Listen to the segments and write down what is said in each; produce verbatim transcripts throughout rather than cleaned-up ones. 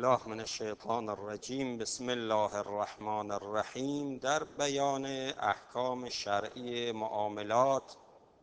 بالله من الشیطان الرجیم. بسم الله الرحمن الرحیم. در بیان احکام شرعی معاملات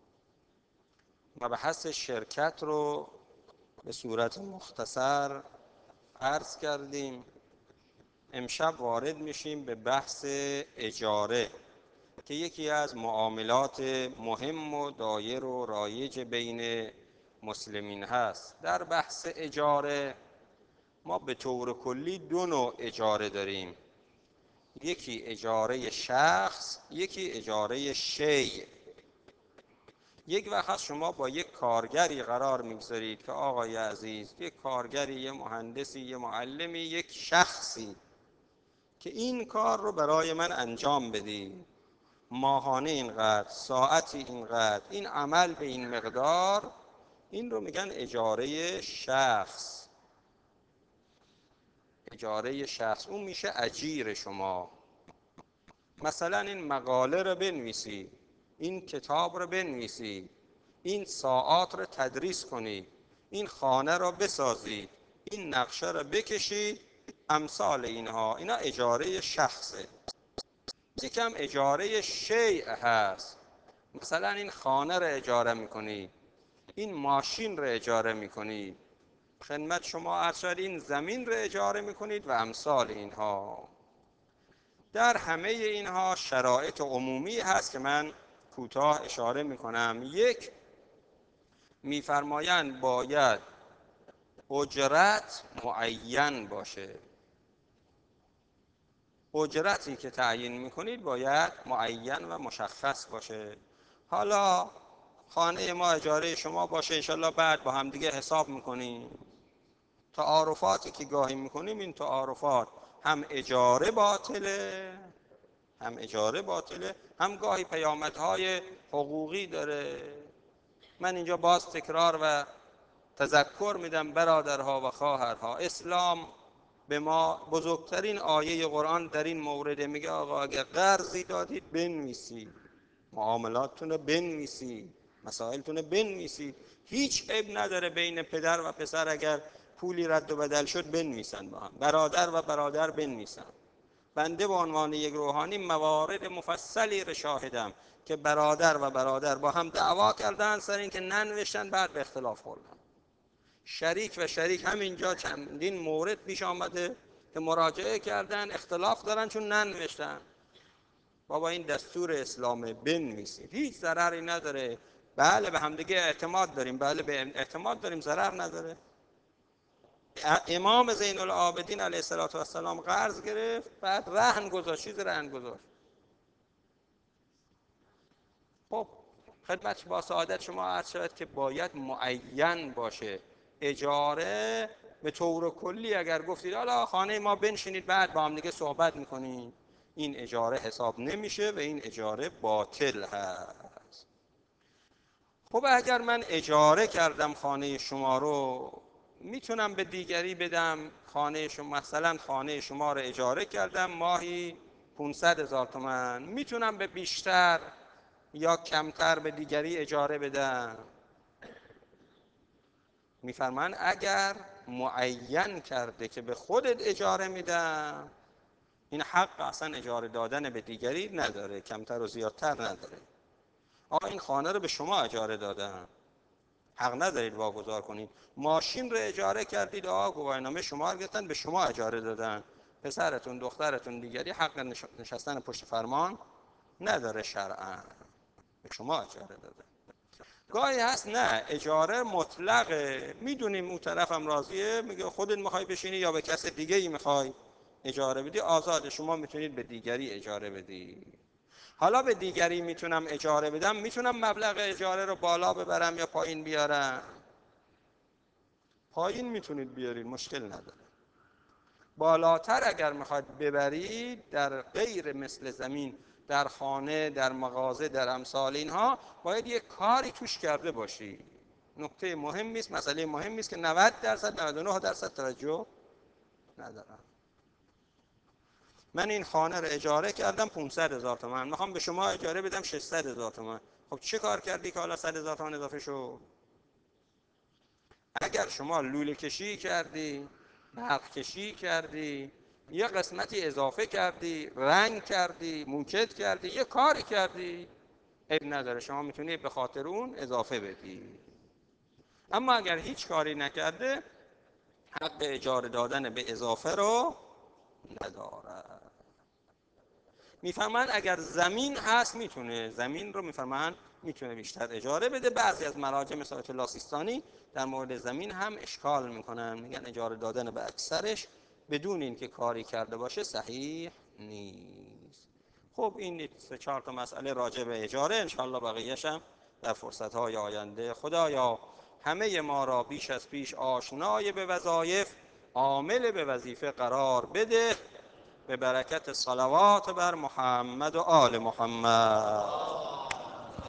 مبحث شرکت رو به صورت مختصر عرض کردیم. امشب وارد میشیم به بحث اجاره که یکی از معاملات مهم و دایر و رایج بین مسلمین هست. در بحث اجاره ما به طور کلی دو نوع اجاره داریم، یکی اجاره شخص، یکی اجاره شیء. یک وقت شما با یک کارگری قرار میگذارید که آقای عزیز، یک کارگری، یک مهندسی، یک معلمی، یک شخصی که این کار رو برای من انجام بدی، ماهانه اینقدر، ساعتی اینقدر، این عمل به این مقدار، این رو میگن اجاره شخص. اجاره شخص اون میشه اجیر شما. مثلا این مقاله رو بنویسی، این کتاب رو بنویسی، این ساعات رو تدریس کنی، این خانه رو بسازی، این نقشه رو بکشی، امثال اینها، اینا اجاره شخصه. یکم اجاره شیء هست. مثلا این خانه رو اجاره میکنی، این ماشین رو اجاره میکنی، خدمت شما عرض شد این زمین رو اجاره میکنید و امثال اینها. در همه اینها شرایط عمومی هست که من کوتاه اشاره میکنم. یک، میفرمایند باید اجرت معین باشه. اجرتی که تعیین میکنید باید معین و مشخص باشه. حالا خانه ما اجاره شما باشه، انشالله بعد با هم دیگه حساب میکنیم. تعارفاتی که گاهی میکنیم، این تعارفات هم اجاره باطله، هم اجاره باطله، هم گاهی پیامدهای حقوقی داره. من اینجا باز تکرار و تذکر میدم برادرها و خواهرها، اسلام به ما بزرگترین آیه قرآن در این مورد میگه آقا اگر قرضی دادید بنویسید، معاملاتتون رو بنویسید، مسائلتون رو بنویسید. هیچ عیب نداره بین پدر و پسر اگر پولی رد و بدل شد بنویسن، با هم برادر و برادر بنویسن. بنده به عنوان یک روحانی موارد مفصلی را شاهدم که برادر و برادر با هم دعوا کردن سر این که ننوشتن، بعد به اختلاف خوردن. شریک و شریک همینجا چندین مورد پیش آمده که مراجعه کردن، اختلاف دارن چون ننوشتن. بابا این دستور اسلامه، بنویسید، هیچ ضرری نداره. بله به همدیگه اعتماد داریم، بله به اعتماد داریم، ضرر نداره. امام زین العابدین علیه السلام قرض گرفت، بعد رهن گذاشت. چیز رهن گذاشت. خب خدمت با سعادت شما عرض شود که باید معین باشه. اجاره به طور کلی اگر گفتید حالا خانه ما بنشینید بعد با هم دیگه صحبت میکنید، این اجاره حساب نمیشه و این اجاره باطل هست. خب اگر من اجاره کردم خانه شما رو، میتونم به دیگری بدم خانه شما، مثلا خانه شما رو اجاره کردم ماهی پانصد هزار تومان، میتونم به بیشتر یا کمتر به دیگری اجاره بدم. میفرمان اگر معین کرده که به خودت اجاره میدم، این حق اصلا اجاره دادن به دیگری نداره، کمتر و زیادتر نداره. آقا این خانه رو به شما اجاره دادم، حق ندارید واگذار کنید. ماشین رو اجاره کردید، آقا گواهینامه شما رو گرفتن به شما اجاره دادن، پسرتون دخترتون دیگری حق نشستن پشت فرمان نداره شرعاً، به شما اجاره دادن. گاهی هست نه اجاره مطلقه، میدونیم اون طرفم راضیه، میگه خودت میخوای بشینی یا به کس دیگه ای میخوای اجاره بدی، آزاده، شما میتونید به دیگری اجاره بدی. حالا به دیگری میتونم اجاره بدم، میتونم مبلغ اجاره رو بالا ببرم یا پایین بیارم؟ پایین میتونید بیارید، مشکل نداره. بالاتر اگر میخواد ببرید در غیر مثل زمین، در خانه، در مغازه، در امثال اینها، باید یک کاری توش کرده باشی. نکته مهمی است، مسئله مهمی است که نود درصد نود و نه درصد توجه ندارم. من این خانه رو اجاره کردم پانصد هزار تومان، میخوام به شما اجاره بدم ششصد هزار تومان. خب چه کار کردی که حالا صد هزار تومان اضافه شد؟ اگر شما لوله کشی کردی، برق کشی کردی، یه قسمتی اضافه کردی، رنگ کردی، موکت کردی، یه کاری کردی، عیب نداره، شما میتونی به خاطر اون اضافه بدی. اما اگر هیچ کاری نکرده، حق اجاره دادن به اضافه رو نداره. میفهمن اگر زمین هست میتونه، زمین رو میفهمن میتونه بیشتر اجاره بده. بعضی از مراجع مثل آیت الله سیستانی در مورد زمین هم اشکال میکنن، میگن اجاره دادن به اکثرش بدون اینکه کاری کرده باشه صحیح نیست. خب این سه چهار تا مسئله راجع به اجاره، انشاءالله بقیه‌اش هم در فرصت‌های آینده. خدایا همه ما را بیش از پیش آشنای به وظایف، عامل به وظیفه قرار بده، به برکت صلوات بر محمد و آل محمد.